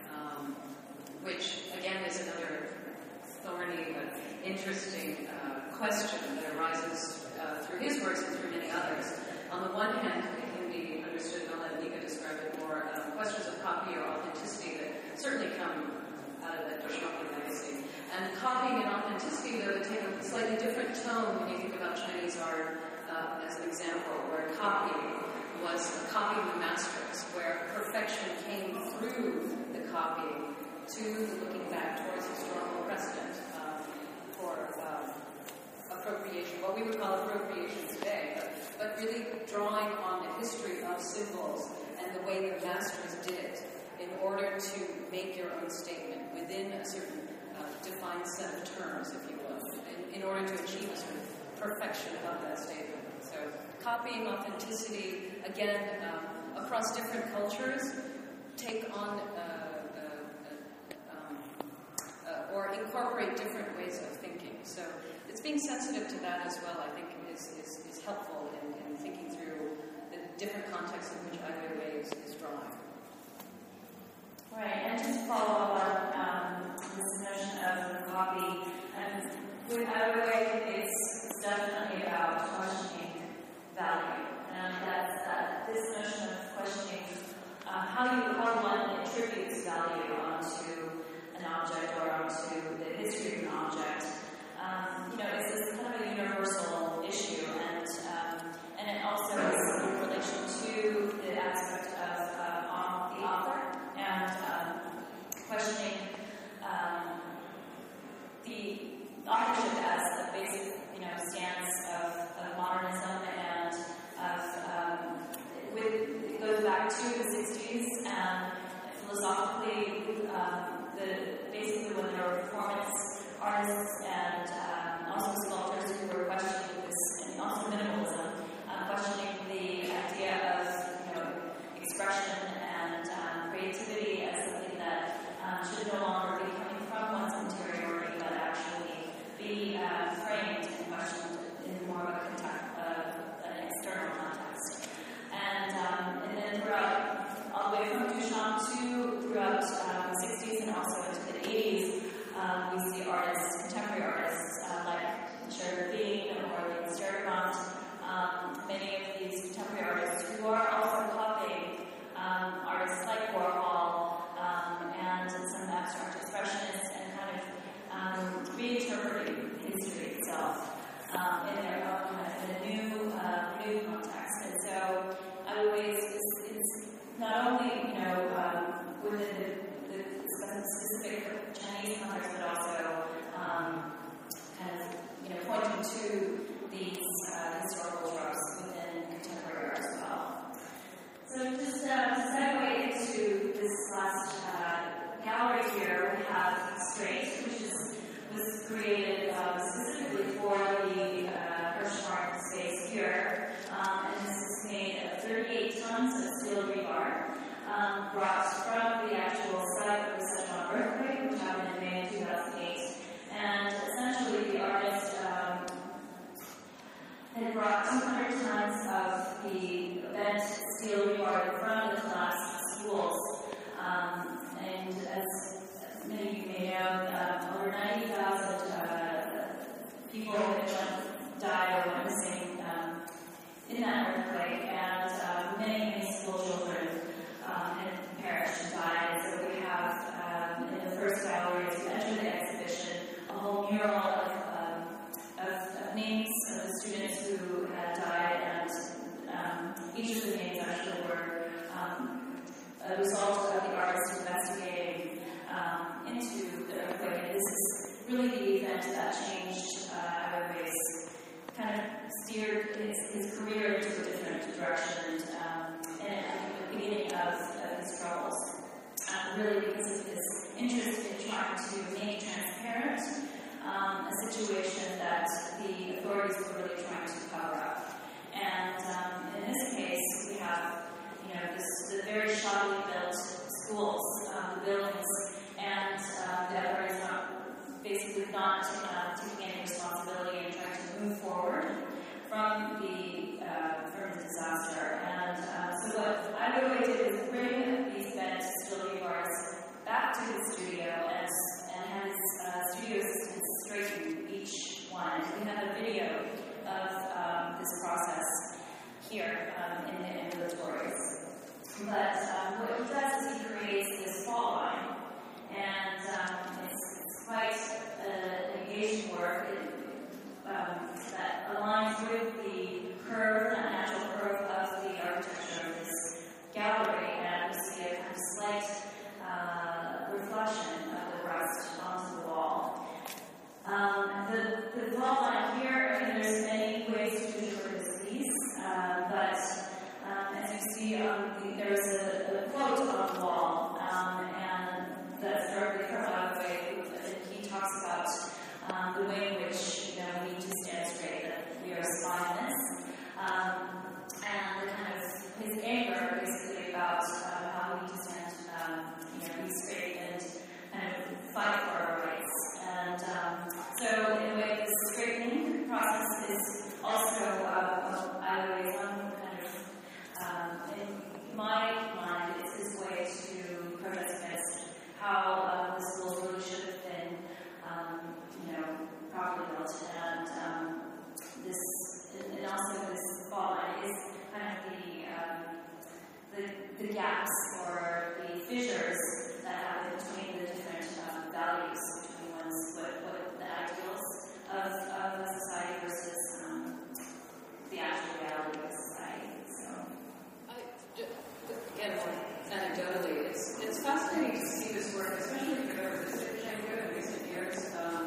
which again is another thorny but interesting question that arises through his works and through many others. On the one hand, it can be understood, and I'll let Mika describe it more, questions of copy or authenticity that certainly come out of that Duchamp legacy. And copying and authenticity, though, they take a slightly different tone when you think about Chinese art as an example, where copying was copying the masters, where perfection came through the copying to looking back towards historical precedent for appropriation, what we would call appropriation today, but really drawing on the history of symbols and the way the masters did it in order to make your own statement within a certain defined set of terms, if you will, in order to achieve a sort of perfection of that statement. So copying, authenticity, again, across different cultures, take on or incorporate different ways of thinking. So it's being sensitive to that as well, I think, is helpful in thinking through the different contexts in which Ai Weiwei is drawing. Right, and just to follow up on this notion of copy, and with Ai Weiwei, it's definitely about questioning value, and that's this notion of questioning how one attributes value onto an object or onto the history of an object. It's kind of a universal issue, and it also is in relation to the aspect of the author and questioning the authorship as a basic, stance of modernism and it goes back to the 60s and philosophically, basically when there were performance artists and also sculptors who were questioning this, and also minimalism, questioning the idea of expression and creativity as something that should no longer be coming from one's interiority, but actually be framed and questioned in more of an external context. And then throughout, all the way from Duchamp to throughout the 60s and also into the 80s, we see artists, contemporary artists like Sherwood Bean or Lynn Sturtevant, many of these contemporary artists who are also copying artists like Warhol and some abstract expressionists and kind of reinterpreting history itself in their own kind of new context. And so Ai Weiwei is not only within the specific Chinese context, but also pointing to these historical tropes within contemporary art as well. So just to segue into this last gallery here, we have Straight, which was created specifically for the Hirshhorn space here, and this is made of 38 tons of steel rebar, brought from the actual site of the Sichuan earthquake, which happened in May 2008. And essentially, the artist had brought 200 tons of the bent steel rebar in front of the collapsed schools. And as many of you may know, over 90,000 people died or went missing in that earthquake, and many school children had perished and died. So we have in the first gallery, as you enter the exhibition, a whole mural of names of the students who had died, and each of the names actually were a result of the artist investigating into the earthquake. And this is really the event that changed Ai Weiwei's, kind of steered his career into a different direction, and at the beginning of his troubles. Really because of his interest in trying to make transparent a situation that the authorities were really trying to cover up. And in this case, we have, the very shoddily built schools, the buildings, and the authorities basically not taking any responsibility and trying to move forward from the disaster. And so what Ai Weiwei did was bring these bent steel rebars back to his studio and have his studio assistants straighten each one. We have a video of this process here in the ambulatories. But what he does is he creates this fault line, and it's quite an engaging work that aligns with the curve, that natural curve of the architecture of this gallery, and we see a kind of slight reflection of the rust onto the wall. The fault line here, there's many ways to interpret this piece, but as you see, there's a quote on the gaps or the fissures that happen between the different values, between what the ideals of a society versus the actual reality of society. So, again, anecdotally, it's fascinating to see this work, especially if you've ever visited Chengdu in recent years.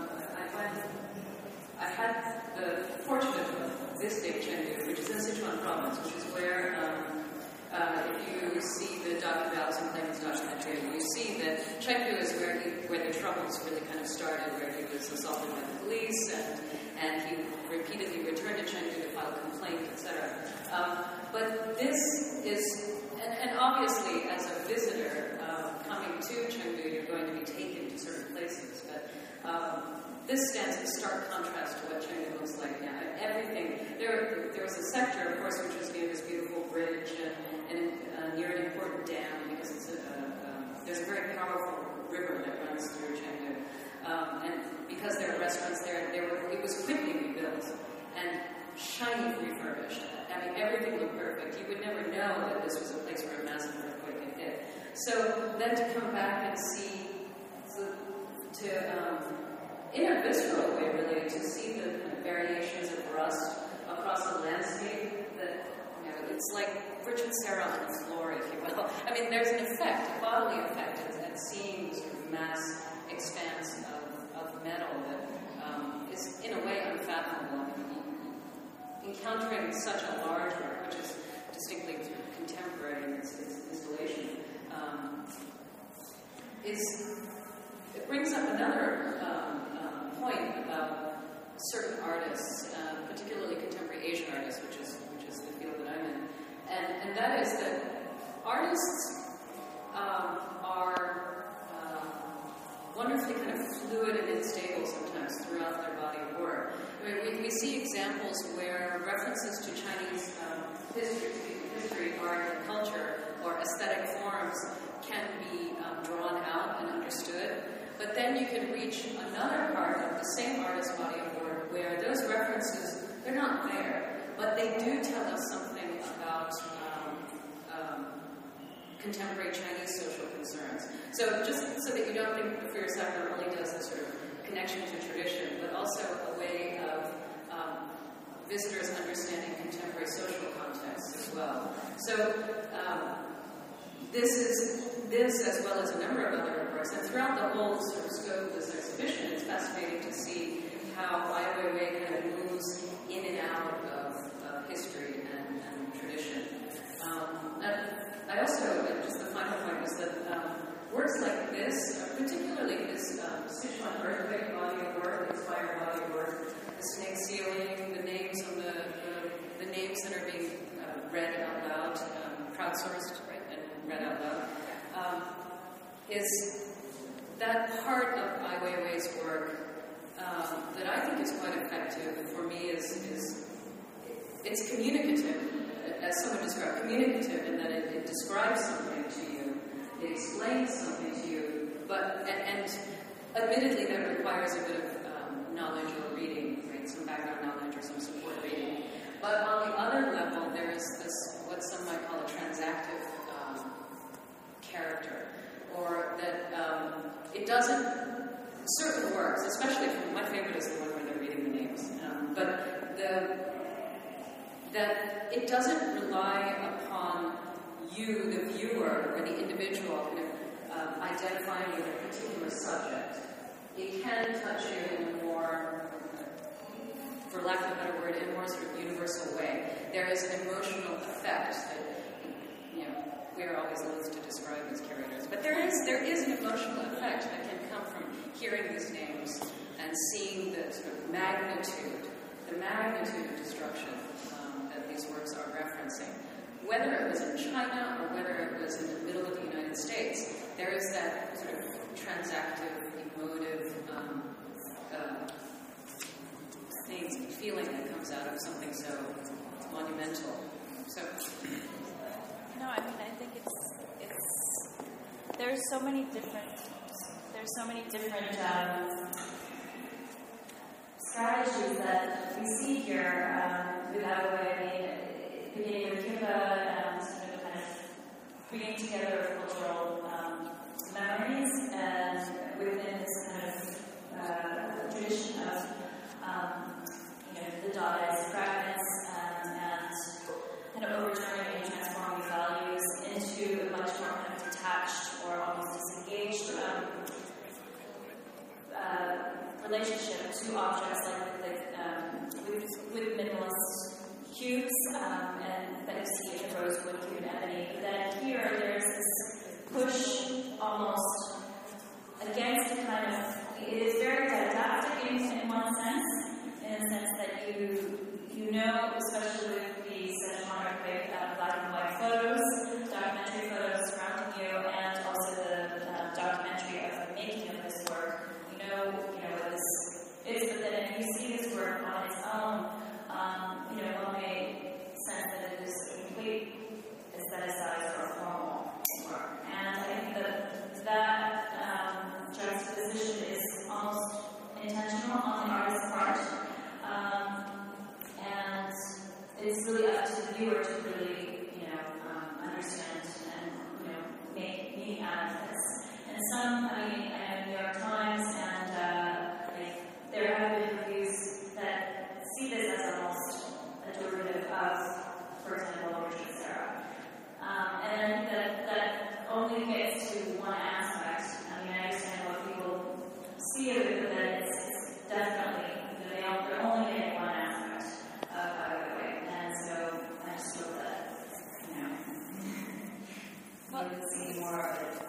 I had the fortune of visiting Chengdu, which is in Sichuan province, which is where, if you see the Dr. Bao's and Clayton's documentary, you see that Chengdu is where the troubles really kind of started, where he was assaulted by the police, and he repeatedly returned to Chengdu to file a complaint, etc. But this is, and obviously as a visitor coming to Chengdu, you're going to be taken to certain places, but this stands in stark contrast to what Chengdu looks like now. Everything, there was a sector, of course, which was near this beautiful bridge and near an important dam, because there's a very powerful river that runs through Chengdu. And because there are restaurants there, it was quickly rebuilt and shiny refurbished. I mean, everything looked perfect. You would never know that this was a place where a massive earthquake had hit. So then to come back and see, in a visceral way, really, to see the kind of variations of rust across the landscape, that, you know, it's like Richard Serra on the floor, if you will. I mean, there's an effect, a bodily effect, at seeing the sort of mass expanse of metal that is, in a way, unfathomable. I mean, encountering such a large work, which is distinctly sort of contemporary in its installation, it brings up another point about certain artists, particularly contemporary Asian artists, which is the field that I'm in, and that is that artists are wonderfully kind of fluid and unstable sometimes throughout their body of work. I mean, we see examples where references to Chinese history, art, and culture, or aesthetic forms can be drawn out and understood. But then you can reach another part of the same artist's body of work where those references, they're not there, but they do tell us something about contemporary Chinese social concerns. So just so that you don't think for yourself that only does this sort of connection to tradition, but also a way of visitors understanding contemporary social contexts as well. So this, as well as a number of other works, and throughout the whole sort of scope of this exhibition, it's fascinating to see how Ai Weiwei kind of moves in and out of history and tradition. I also, just the final point was that works like this, particularly this Sichuan earthquake body of work, inspired body of work, the snake ceiling, the names of the names that are being read out loud, crowdsourced, right, and read out loud, is that part of Ai Weiwei's work that I think is quite effective for me is it's communicative, as someone described, communicative in that it describes something to you, it explains something to you, but and admittedly that requires a bit of knowledge or reading, right, some background knowledge or some support reading. But on the other level, there is this, what some might call a transactive character, or that it doesn't, certain works, especially my favorite is the one where they're reading the names, but that it doesn't rely upon you, the viewer, or the individual, kind of identifying with a particular subject. It can touch you in a more, for lack of a better word, in a more sort of universal way. There is an emotional effect that, you know, we are always loath to describe as curators, but there is an emotional effect that can come from hearing these names and seeing the sort of magnitude of destruction that these works are referencing. Whether it was in China or whether it was in the middle of the United States, there is that sort of transactive, emotive feeling that comes out of something so monumental. So, no, I mean, I think it's there's so many different strategies that we see here with Ai Weiwei, beginning with Kimba, sort of kind of bringing together cultural memories, and within this kind of tradition of the Dadaist fragments and kind of overturning and transforming values into a much more kind of detached or almost disengaged relationship to objects, like with minimalist hues, and that you see in rosewood, hue, and ebony. But then here, there's this push almost against the kind of, it is very didactic in one sense, in the sense that you know, especially with these iconic black and white photos, documentary photos surrounding you, and also the documentary of the making of this work, you know what this is, but then if you see this work on its own, one may sense that it is a complete aestheticized or formal work. And I think that juxtaposition is almost intentional on the artist's part. And it's really up to the viewer to really, understand and, make meaning out of this. And some, I know New York Times, and there have been reviews that see this as almost a derivative of, for example, Richard Serra. And I think that only gets to one aspect. I understand what people see of it, but then it's definitely, they're only getting one aspect of it. And so I just hope that, you would see more of it.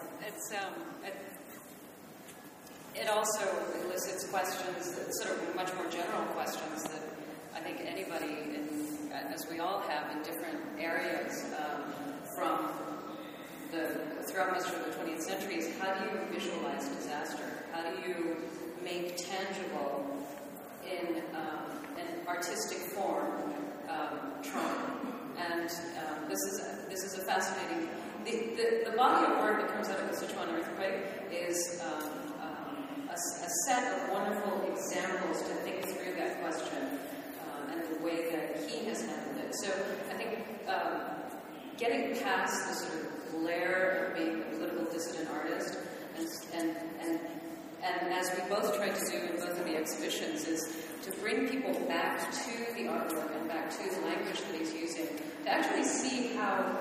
It also elicits questions, sort of much more general questions that I think anybody, as we all have in different areas, from throughout most of the 20th century, is how do you visualize disaster? How do you make tangible in an artistic form trauma? And this is a fascinating. The body of work that comes out of the Sichuan earthquake is a set of wonderful examples to think through that question and the way that he has handled it. So I think getting past the sort of glare of being a political dissident artist, and as we both tried to do in both of the exhibitions, is to bring people back to the artwork and back to the language that he's using, to actually see how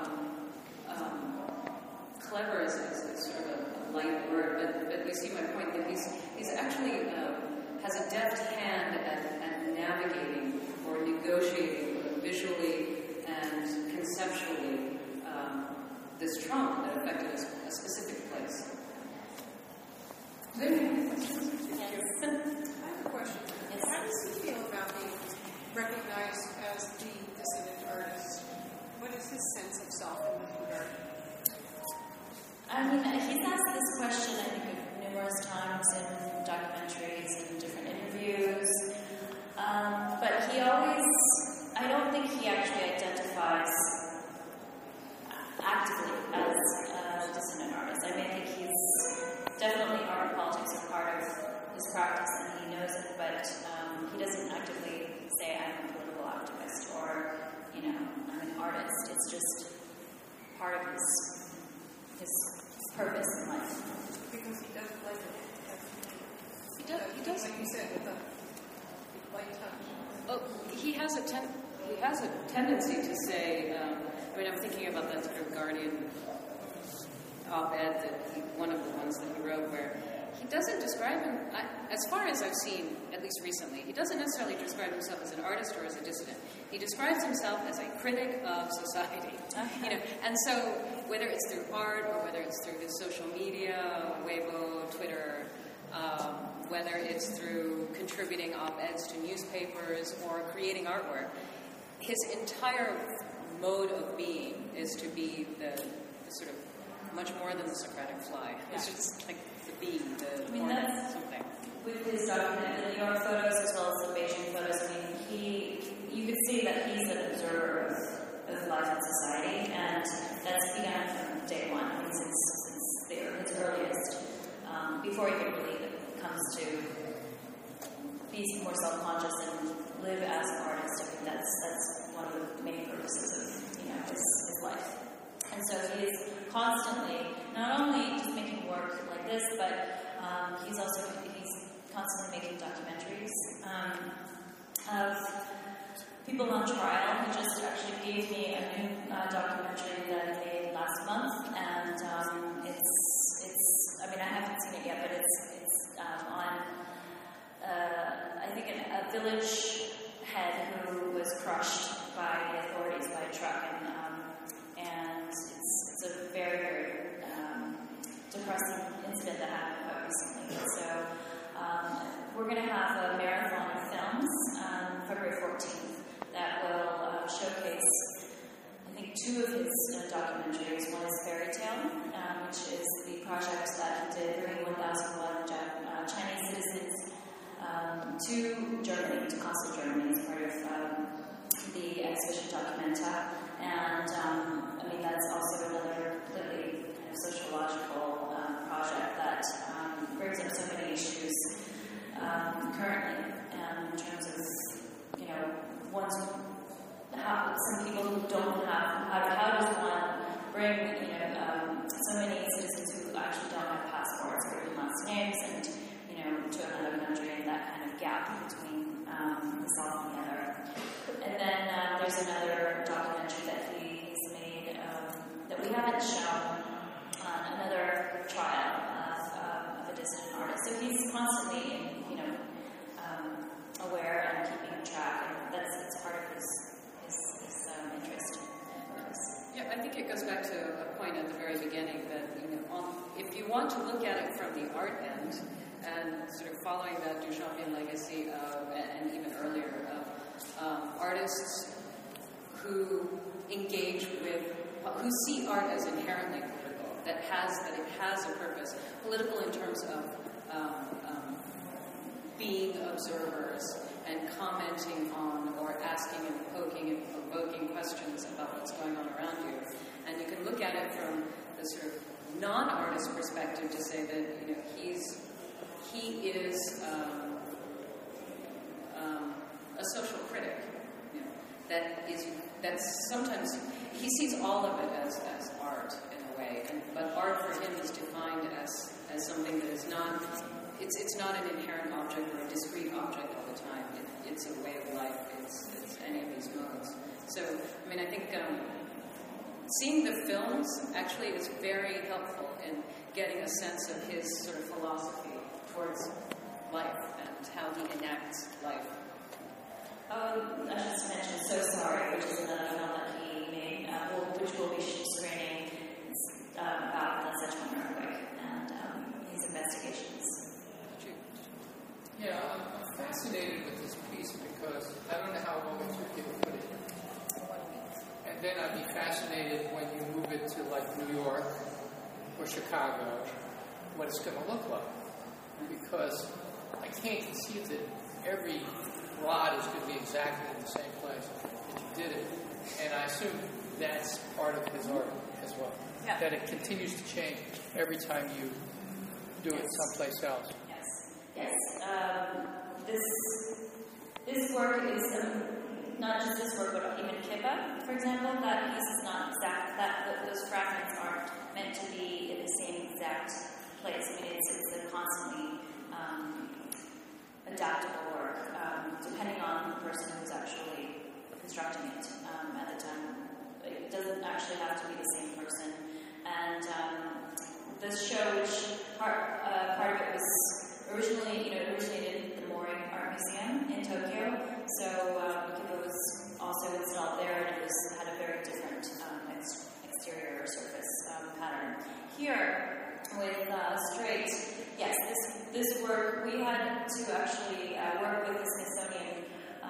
clever is sort of a light word, but you see my point that he's actually has a deft hand at navigating or negotiating visually and conceptually this trauma that affected a specific place. Yes. I have a question. Yes. How does he feel about being recognized as the dissident artist? What is his sense of self in that regard? He's asked this question, I think, numerous times in documentaries and different interviews. But he always, I don't think he actually identifies actively as a dissident artist. I think he's definitely art and politics are part of his practice, and he knows it, but he doesn't actively say, I'm a political activist, or, I'm an artist. It's just part of his purpose in life. Because he doesn't like it. He does. Like you said, with the light touch. Oh, he has a tendency to say. I'm thinking about that sort of Guardian op-ed one of the ones that he wrote, where he doesn't describe him, as far as I've seen, at least recently, he doesn't necessarily describe himself as an artist or as a dissident. He describes himself as a critic of society. And so whether it's through art or whether it's through the social media, Weibo, Twitter, whether it's through contributing op-eds to newspapers or creating artwork, his entire mode of being is to be the sort of much more than the Socratic fly. It's just like the bee, that's something. With his document, the New York photos as well as the Beijing photos, you could see that he's an observer of life in society, and that's began from day one, since his earliest, before he really comes to be more self-conscious and live as an artist. I think that's one of the main purposes of his life. And so he is constantly, not only just making work like this, but he's constantly making documentaries of people on trial. He just actually gave me a new documentary that he made last month, and I haven't seen it yet, but it's on I think a village head who was crushed by the authorities by a truck, and it's a very, very depressing incident that happened quite recently. So we're going to have a marathon of films February 14th that will showcase, I think, two of his documentaries. One is Fairy Tale, which is the project that he did bringing 1,001 Chinese citizens to Germany, to Kassel, Germany, as part of the exhibition Documenta. And that's also another completely kind of sociological project that brings up so many issues currently in terms of, some people who don't have, how does one bring, so many citizens who actually don't have passports or even last names and, to another country, and that kind of gap between the South and the other. And then there's another documentary that he's made that we haven't shown on another trial of a dissident artist. So he's constantly, aware and keeping track, and that's part of his interest. Yeah, I think it goes back to a point at the very beginning that, if you want to look at it from the art end and sort of following that Duchampian legacy and even earlier of artists who engage with, who see art as inherently political, that it has a purpose, political in terms of being observers and commenting on or asking and poking and provoking questions about what's going on around you. And you can look at it from the sort of non-artist perspective to say that, he is a social critic, that's sometimes, he sees all of it as art in a way, but art for him is defined as something that is not, it's not an inherent object or a discrete object all the time. It's a way of life. It's any of these modes. So, I think seeing the films actually is very helpful in getting a sense of his sort of philosophy towards life and how he enacts life. I just mentioned So Sorry, which is another film that he made, which will be screening about the Sichuan earthquake and his investigations. Yeah, I'm fascinated with this piece because I don't know how long it took you to put it here. And then I'd be fascinated when you move it to like New York or Chicago, what it's going to look like. Because I can't conceive that every rod is going to be exactly in the same place that you did it. And I assume that's part of his art as well. Yeah. That it continues to change every time you do it someplace else. Yes, this work is not just this work, but even Kippa, for example. That piece is not exact. Those fragments aren't meant to be in the same exact place. It's a constantly adaptable work, depending on the person who's actually constructing it at the time. It doesn't actually have to be the same person. And this show, which part of it was originally, it originated at the Mori Art Museum in Tokyo. So it was also installed there, and it had a very different exterior surface pattern. Here, with Straight, yes, this work, we had to actually work with the Smithsonian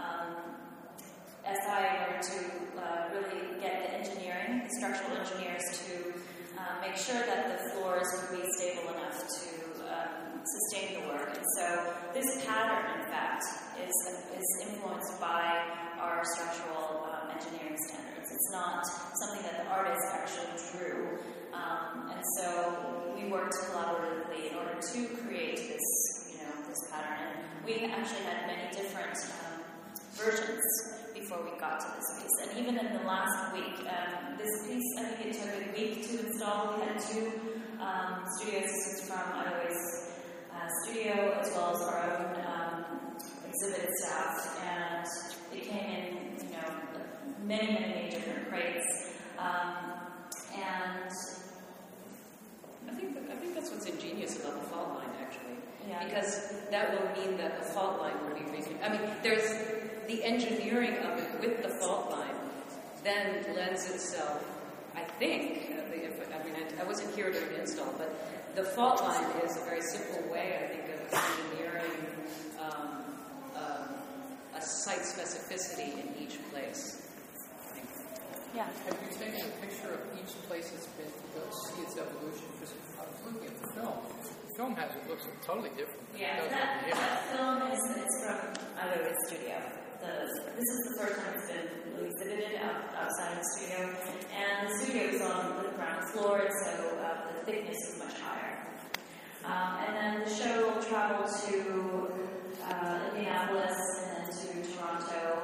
SI in order to really get the engineering, the structural engineers to make sure that the floors would be stable enough to sustain the work. And so this pattern, in fact, is influenced by our structural engineering standards. It's not something that the artist actually drew. And so we worked collaboratively in order to create this pattern. And we actually had many different versions before we got to this piece. And even in the last week, this piece, I think it took a week to install. We had 2 studio assistants from Otto's studio, as well as our own exhibit staff, and it came in, many different crates. And I think that's what's ingenious about the fault line, actually. Yeah. Because that will mean that the fault line will be there's the engineering of it with the fault line then lends itself, I think, I wasn't here during the install, but the fault line is a very simple way, I think, of engineering a site specificity in each place. yeah. Have you taken a picture of each place it's been to see its evolution? Because I was looking at the film. The film looks totally different. Yeah, that film is from Otto's studio. This is the first time it's been really exhibited outside of the studio, and the studio is on the ground floor, so the thickness is much higher. And then the show will travel to Indianapolis and then to Toronto